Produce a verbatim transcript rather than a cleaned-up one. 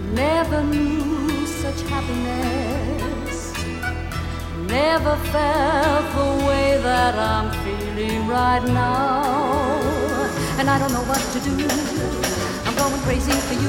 Never knew such happiness, never felt the way that I'm feeling right now. And I don't know what to do, I'm going crazy for you.